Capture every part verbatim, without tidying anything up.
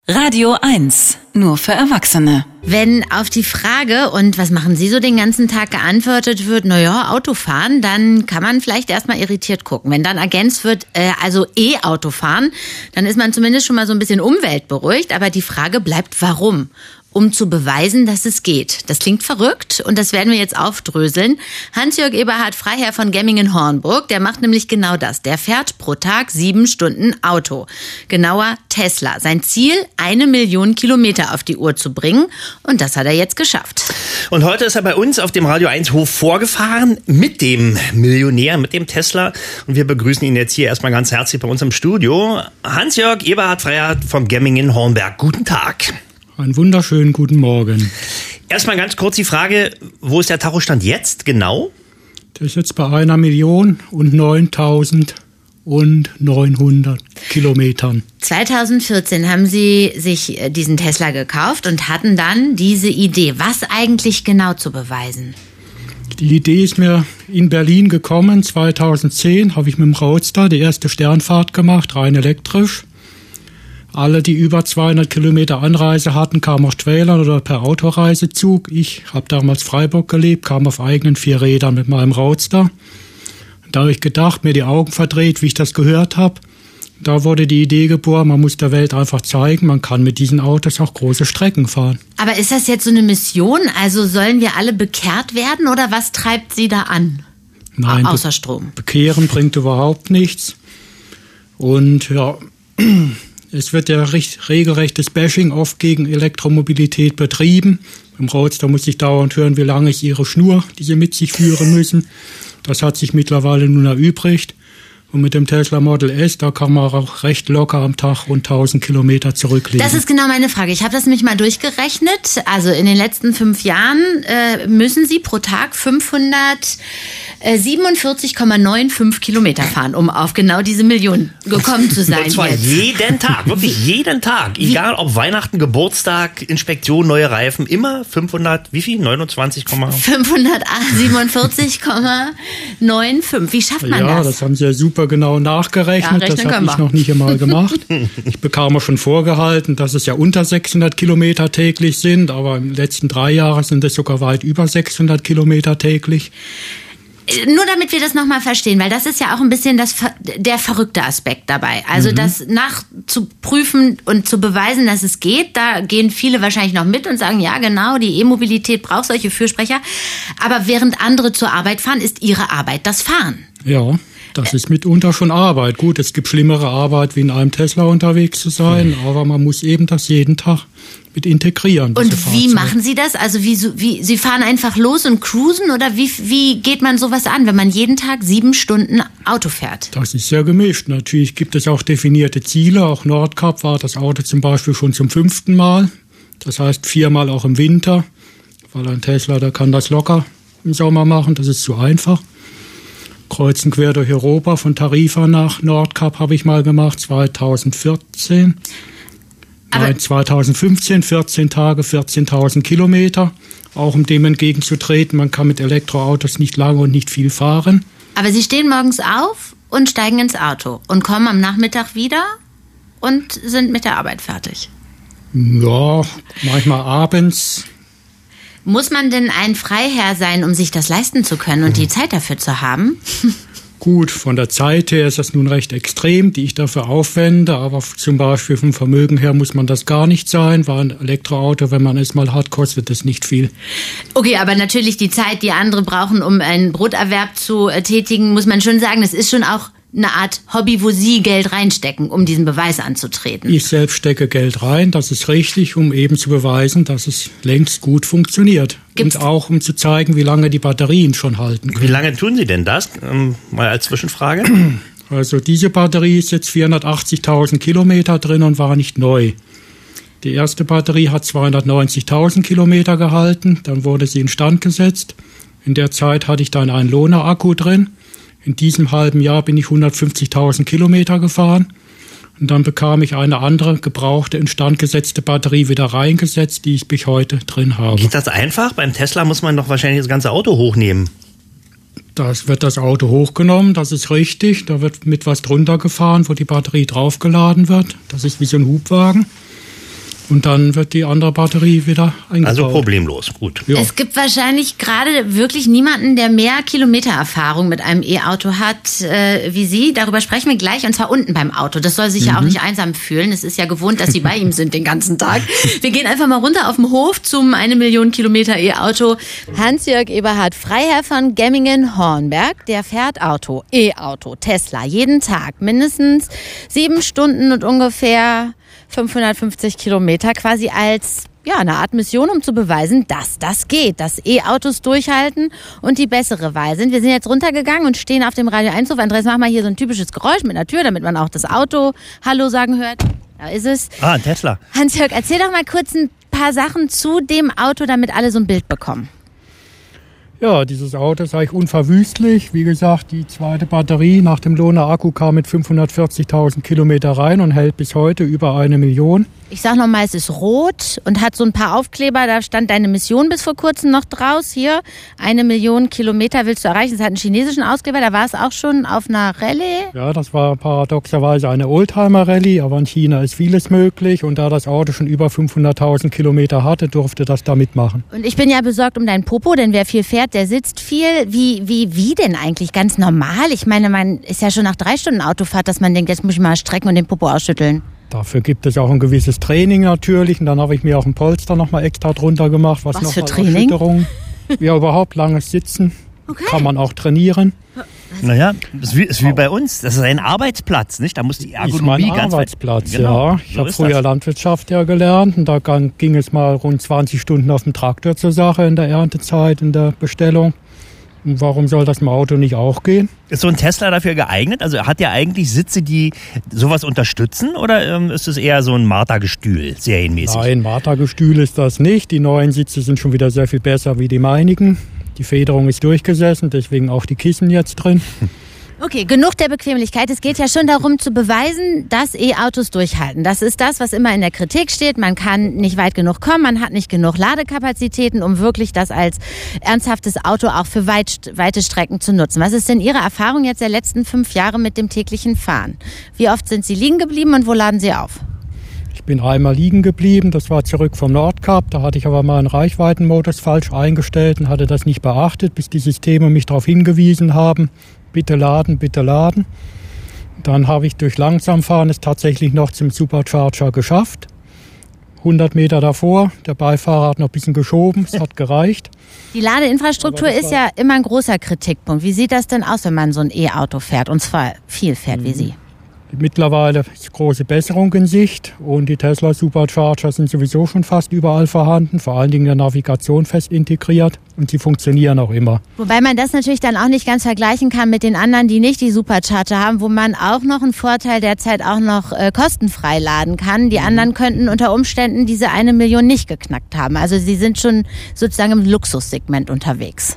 Radio eins, nur für Erwachsene. Wenn auf die Frage, und was machen Sie so den ganzen Tag, geantwortet wird, naja, Autofahren, dann kann man vielleicht erstmal irritiert gucken. Wenn dann ergänzt wird, äh, also E-Autofahren, dann ist man zumindest schon mal so ein bisschen umweltberuhigt. Aber die Frage bleibt, warum? Um zu beweisen, dass es geht. Das klingt verrückt und das werden wir jetzt aufdröseln. Hans-Jörg Eberhard Freiherr von Gemmingen-Hornburg, der macht nämlich genau das. Der fährt pro Tag sieben Stunden Auto. Genauer Tesla. Sein Ziel, eine Million Kilometer auf die Uhr zu bringen. Und das hat er jetzt geschafft. Und heute ist er bei uns auf dem Radio eins Hof vorgefahren mit dem Millionär, mit dem Tesla. Und wir begrüßen ihn jetzt hier erstmal ganz herzlich bei uns im Studio. Hans-Jörg Eberhard Freiherr vom Gemmingen-Hornburg. Guten Tag. Einen wunderschönen guten Morgen. Erstmal ganz kurz die Frage, wo ist der Tachostand jetzt genau? Der ist jetzt bei einer Million und neuntausend und neunhundert Kilometern. zweitausendvierzehn haben Sie sich diesen Tesla gekauft und hatten dann diese Idee. Was eigentlich genau zu beweisen? Die Idee ist mir in Berlin gekommen. zweitausendzehn habe ich mit dem Roadster die erste Sternfahrt gemacht, rein elektrisch. Alle, die über zweihundert Kilometer Anreise hatten, kamen auf Trailern oder per Autoreisezug. Ich habe damals Freiburg gelebt, kam auf eigenen vier Rädern mit meinem Roadster. Da habe ich gedacht, mir die Augen verdreht, wie ich das gehört habe. Da wurde die Idee geboren, man muss der Welt einfach zeigen, man kann mit diesen Autos auch große Strecken fahren. Aber ist das jetzt so eine Mission? Also sollen wir alle bekehrt werden oder was treibt Sie da an? Nein, außer Strom. Bekehren bringt überhaupt nichts. Und ja... Es wird ja regelrechtes Bashing oft gegen Elektromobilität betrieben. Im Roadster muss ich dauernd hören, wie lange ist ihre Schnur, die sie mit sich führen müssen. Das hat sich mittlerweile nun erübrigt. Und mit dem Tesla Model S, da kann man auch recht locker am Tag rund tausend Kilometer zurücklegen. Das ist genau meine Frage. Ich habe das nämlich mal durchgerechnet. Also in den letzten fünf Jahren äh, müssen Sie pro Tag fünfhundertsiebenundvierzig Komma fünfundneunzig Kilometer fahren, um auf genau diese Million gekommen zu sein. Und zwar jetzt. jeden Tag, wirklich jeden Tag. Egal ob Weihnachten, Geburtstag, Inspektion, neue Reifen, immer fünfhundert, wie viel? neunundzwanzig, fünfhundertsiebenundvierzig Komma fünfundneunzig. Wie schafft man ja, das? Ja, das haben Sie ja super genau nachgerechnet. Ja, das habe ich noch nicht einmal gemacht. Ich bekam auch schon vorgehalten, dass es ja unter sechshundert Kilometer täglich sind, aber in den letzten drei Jahren sind es sogar weit über sechshundert Kilometer täglich. Nur damit wir das nochmal verstehen, weil das ist ja auch ein bisschen das, der verrückte Aspekt dabei. Also mhm. das nachzuprüfen und zu beweisen, dass es geht, da gehen viele wahrscheinlich noch mit und sagen, ja genau, die E-Mobilität braucht solche Fürsprecher. Aber während andere zur Arbeit fahren, ist ihre Arbeit das Fahren. Ja. Das ist mitunter schon Arbeit. Gut, es gibt schlimmere Arbeit, wie in einem Tesla unterwegs zu sein, aber man muss eben das jeden Tag mit integrieren. Und wie machen Sie das? Also wie, wie Sie fahren einfach los und cruisen oder wie, wie geht man sowas an, wenn man jeden Tag sieben Stunden Auto fährt? Das ist sehr gemischt. Natürlich gibt es auch definierte Ziele. Auch Nordkap war das Auto zum Beispiel schon zum fünften Mal. Das heißt viermal auch im Winter, weil ein Tesla, der kann das locker im Sommer machen. Das ist zu einfach. Kreuzen quer durch Europa, von Tarifa nach Nordkap habe ich mal gemacht, zweitausendvierzehn. Aber Nein, zweitausendfünfzehn, vierzehn Tage, vierzehntausend Kilometer. Auch um dem entgegenzutreten, man kann mit Elektroautos nicht lange und nicht viel fahren. Aber Sie stehen morgens auf und steigen ins Auto und kommen am Nachmittag wieder und sind mit der Arbeit fertig. Ja, manchmal abends. Muss man denn ein Freiherr sein, um sich das leisten zu können und die Zeit dafür zu haben? Gut, von der Zeit her ist das nun recht extrem, die ich dafür aufwende, aber zum Beispiel vom Vermögen her muss man das gar nicht sein, weil ein Elektroauto, wenn man es mal hat, kostet es nicht viel. Okay, aber natürlich die Zeit, die andere brauchen, um einen Broterwerb zu äh, tätigen, muss man schon sagen, das ist schon auch eine Art Hobby, wo Sie Geld reinstecken, um diesen Beweis anzutreten. Ich selbst stecke Geld rein, das ist richtig, um eben zu beweisen, dass es längst gut funktioniert. Gibt's und auch, um zu zeigen, wie lange die Batterien schon halten können. Wie lange tun Sie denn das? Ähm, mal als Zwischenfrage. Also diese Batterie ist jetzt vierhundertachtzigtausend Kilometer drin und war nicht neu. Die erste Batterie hat zweihundertneunzigtausend Kilometer gehalten, dann wurde sie instand gesetzt. In der Zeit hatte ich dann einen Lohner-Akku drin. In diesem halben Jahr bin ich hundertfünfzigtausend Kilometer gefahren und dann bekam ich eine andere gebrauchte, instandgesetzte Batterie wieder reingesetzt, die ich bis heute drin habe. Geht das einfach? Beim Tesla muss man doch wahrscheinlich das ganze Auto hochnehmen. Das wird das Auto hochgenommen, das ist richtig. Da wird mit was drunter gefahren, wo die Batterie draufgeladen wird. Das ist wie so ein Hubwagen. Und dann wird die andere Batterie wieder eingebaut. Also problemlos, gut. Ja. Es gibt wahrscheinlich gerade wirklich niemanden, der mehr Kilometererfahrung mit einem E-Auto hat äh, wie Sie. Darüber sprechen wir gleich, und zwar unten beim Auto. Das soll sich mhm. ja auch nicht einsam fühlen. Es ist ja gewohnt, dass Sie bei ihm sind den ganzen Tag. Wir gehen einfach mal runter auf den Hof zum eine Million Kilometer E-Auto. Hans-Jörg Eberhard, Freiherr von Gemmingen-Hornberg, der fährt Auto, E-Auto, Tesla, jeden Tag mindestens sieben Stunden und ungefähr fünfhundertfünfzig Kilometer, quasi als ja, eine Art Mission, um zu beweisen, dass das geht, dass E-Autos durchhalten und die bessere Wahl sind. Wir sind jetzt runtergegangen und stehen auf dem Radio eins Hof. Andreas, mach mal hier so ein typisches Geräusch mit einer Tür, damit man auch das Auto Hallo sagen hört. Da ist es. Ah, ein Tesla. Hans-Jörg, erzähl doch mal kurz ein paar Sachen zu dem Auto, damit alle so ein Bild bekommen. Ja, dieses Auto ist eigentlich unverwüstlich. Wie gesagt, die zweite Batterie nach dem Lohner Akku kam mit fünfhundertvierzigtausend Kilometer rein und hält bis heute über eine Million. Ich sag nochmal, es ist rot und hat so ein paar Aufkleber, da stand deine Mission bis vor kurzem noch draus. Hier, eine Million Kilometer willst du erreichen. Es hat einen chinesischen Ausgeber, da war es auch schon auf einer Rallye. Ja, das war paradoxerweise eine Oldtimer-Rallye, aber in China ist vieles möglich. Und da das Auto schon über fünfhunderttausend Kilometer hatte, durfte das da mitmachen. Und ich bin ja besorgt um deinen Popo, denn wer viel fährt, der sitzt viel. Wie, wie, wie denn eigentlich? Ganz normal? Ich meine, man ist ja schon nach drei Stunden Autofahrt, dass man denkt, jetzt muss ich mal strecken und den Popo ausschütteln. Dafür gibt es auch ein gewisses Training natürlich. Und dann habe ich mir auch ein Polster noch mal extra drunter gemacht. Was, was noch für Training? Ja, überhaupt langes Sitzen. Okay. Kann man auch trainieren. Naja, das ist wie, ist wie bei uns. Das ist ein Arbeitsplatz, nicht? Da muss die Ergonomie ist mein ganz Arbeitsplatz, genau, ja. Ich so habe ist früher das. Landwirtschaft ja gelernt. Und da ging es mal rund zwanzig Stunden auf dem Traktor zur Sache in der Erntezeit, in der Bestellung. Und warum soll das im Auto nicht auch gehen? Ist so ein Tesla dafür geeignet? Also hat der eigentlich Sitze, die sowas unterstützen? Oder ähm, ist es eher so ein Martha-Gestühl, serienmäßig? Nein, Martha-Gestühl ist das nicht. Die neuen Sitze sind schon wieder sehr viel besser wie die meinigen. Die Federung ist durchgesessen, deswegen auch die Kissen jetzt drin. Okay, genug der Bequemlichkeit. Es geht ja schon darum zu beweisen, dass E-Autos durchhalten. Das ist das, was immer in der Kritik steht. Man kann nicht weit genug kommen, man hat nicht genug Ladekapazitäten, um wirklich das als ernsthaftes Auto auch für weit, weite Strecken zu nutzen. Was ist denn Ihre Erfahrung jetzt der letzten fünf Jahre mit dem täglichen Fahren? Wie oft sind Sie liegen geblieben und wo laden Sie auf? Ich bin einmal liegen geblieben, das war zurück vom Nordkap. Da hatte ich aber meinen Reichweitenmodus falsch eingestellt und hatte das nicht beachtet, bis die Systeme mich darauf hingewiesen haben. Bitte laden, bitte laden. Dann habe ich durch Langsamfahren es tatsächlich noch zum Supercharger geschafft. hundert Meter davor, der Beifahrer hat noch ein bisschen geschoben, es hat gereicht. Die Ladeinfrastruktur ist ja immer ein großer Kritikpunkt. Wie sieht das denn aus, wenn man so ein E-Auto fährt und zwar viel fährt wie Sie? Mittlerweile ist große Besserung in Sicht und die Tesla Supercharger sind sowieso schon fast überall vorhanden, vor allen Dingen in der Navigation fest integriert und sie funktionieren auch immer. Wobei man das natürlich dann auch nicht ganz vergleichen kann mit den anderen, die nicht die Supercharger haben, wo man auch noch einen Vorteil derzeit auch noch äh, kostenfrei laden kann. Die anderen könnten unter Umständen diese eine Million nicht geknackt haben. Also sie sind schon sozusagen im Luxussegment unterwegs.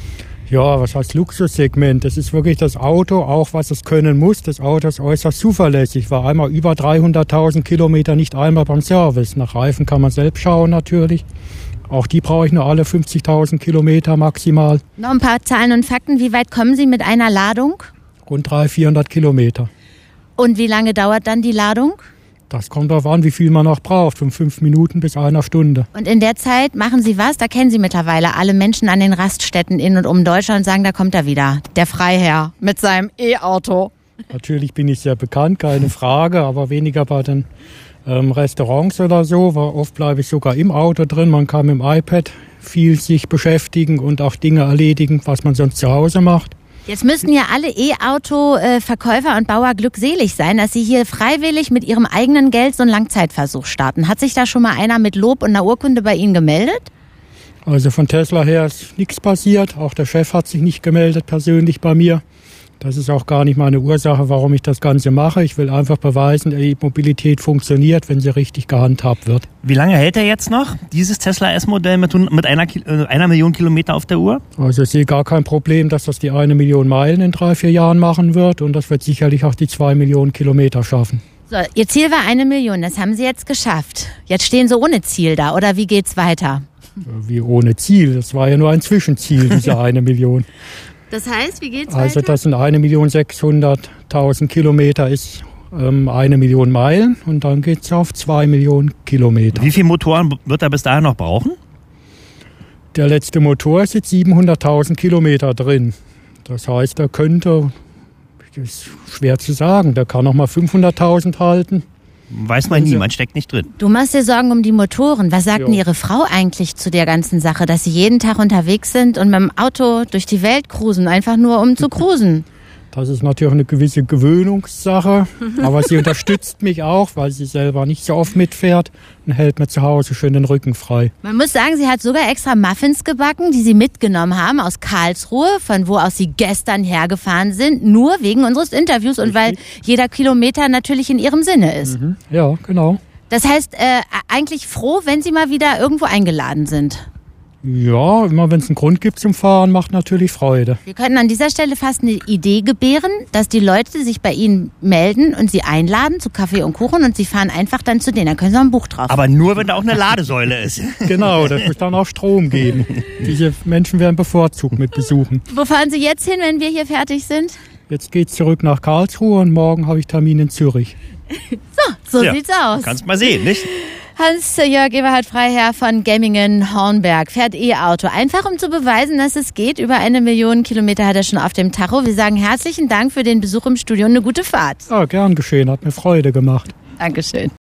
Ja, was heißt Luxussegment? Das ist wirklich das Auto, auch was es können muss. Das Auto ist äußerst zuverlässig. War einmal über dreihunderttausend Kilometer nicht einmal beim Service. Nach Reifen kann man selbst schauen natürlich. Auch die brauche ich nur alle fünfzigtausend Kilometer maximal. Noch ein paar Zahlen und Fakten. Wie weit kommen Sie mit einer Ladung? Rund dreihundert, vierhundert Kilometer. Und wie lange dauert dann die Ladung? Das kommt darauf an, wie viel man noch braucht. Von fünf Minuten bis einer Stunde. Und in der Zeit machen Sie was? Da kennen Sie mittlerweile alle Menschen an den Raststätten in und um Deutschland und sagen, da kommt er wieder. Der Freiherr mit seinem E-Auto. Natürlich bin ich sehr bekannt, keine Frage, aber weniger bei den ähm, Restaurants oder so. Weil oft bleibe ich sogar im Auto drin. Man kann mit dem iPad viel sich beschäftigen und auch Dinge erledigen, was man sonst zu Hause macht. Jetzt müssten ja alle E-Auto-Verkäufer und Bauer glückselig sein, dass sie hier freiwillig mit ihrem eigenen Geld so einen Langzeitversuch starten. Hat sich da schon mal einer mit Lob und einer Urkunde bei Ihnen gemeldet? Also von Tesla her ist nichts passiert. Auch der Chef hat sich nicht gemeldet persönlich bei mir. Das ist auch gar nicht meine Ursache, warum ich das Ganze mache. Ich will einfach beweisen, die Mobilität funktioniert, wenn sie richtig gehandhabt wird. Wie lange hält er jetzt noch, dieses Tesla S-Modell mit, mit einer, einer Million Kilometer auf der Uhr? Also ich sehe gar kein Problem, dass das die eine Million Meilen in drei, vier Jahren machen wird. Und das wird sicherlich auch die zwei Millionen Kilometer schaffen. So, Ihr Ziel war eine Million, das haben Sie jetzt geschafft. Jetzt stehen Sie ohne Ziel da, oder wie geht's weiter? Wie ohne Ziel? Das war ja nur ein Zwischenziel, diese eine Million. Das heißt, wie geht's Also weiter? das sind eine Million sechshunderttausend Kilometer ist ähm, eine Million Meilen und dann geht es auf zwei Millionen Kilometer. Wie viele Motoren wird er bis dahin noch brauchen? Der letzte Motor ist jetzt siebenhunderttausend Kilometer drin. Das heißt, er könnte, das ist schwer zu sagen, der kann noch mal fünfhunderttausend halten. Weiß man nie, man steckt nicht drin. Du machst dir Sorgen um die Motoren. Was sagt Ja. denn Ihre Frau eigentlich zu der ganzen Sache, dass Sie jeden Tag unterwegs sind und mit dem Auto durch die Welt cruisen, einfach nur um zu cruisen? Das ist natürlich eine gewisse Gewöhnungssache, aber sie unterstützt mich auch, weil sie selber nicht so oft mitfährt und hält mir zu Hause schön den Rücken frei. Man muss sagen, sie hat sogar extra Muffins gebacken, die sie mitgenommen haben aus Karlsruhe, von wo aus sie gestern hergefahren sind, nur wegen unseres Interviews und weil jeder Kilometer natürlich in ihrem Sinne ist. Mhm. Ja, genau. Das heißt, äh, eigentlich froh, wenn Sie mal wieder irgendwo eingeladen sind. Ja, immer wenn es einen Grund gibt zum Fahren, macht natürlich Freude. Wir könnten an dieser Stelle fast eine Idee gebären, dass die Leute sich bei Ihnen melden und Sie einladen zu Kaffee und Kuchen und Sie fahren einfach dann zu denen. Da können Sie auch ein Buch drauf. Aber nur, wenn da auch eine Ladesäule ist. Genau, das muss dann auch Strom geben. Diese Menschen werden bevorzugt mit Besuchen. Wo fahren Sie jetzt hin, wenn wir hier fertig sind? Jetzt geht's zurück nach Karlsruhe und morgen habe ich Termin in Zürich. So, so Ja, sieht's aus. Kannst mal sehen, nicht? Hans-Jörg Eberhard Freiherr von Gemmingen-Hornberg fährt E-Auto. Einfach um zu beweisen, dass es geht. Über eine Million Kilometer hat er schon auf dem Tacho. Wir sagen herzlichen Dank für den Besuch im Studio und eine gute Fahrt. Ja, gern geschehen, hat mir Freude gemacht. Dankeschön.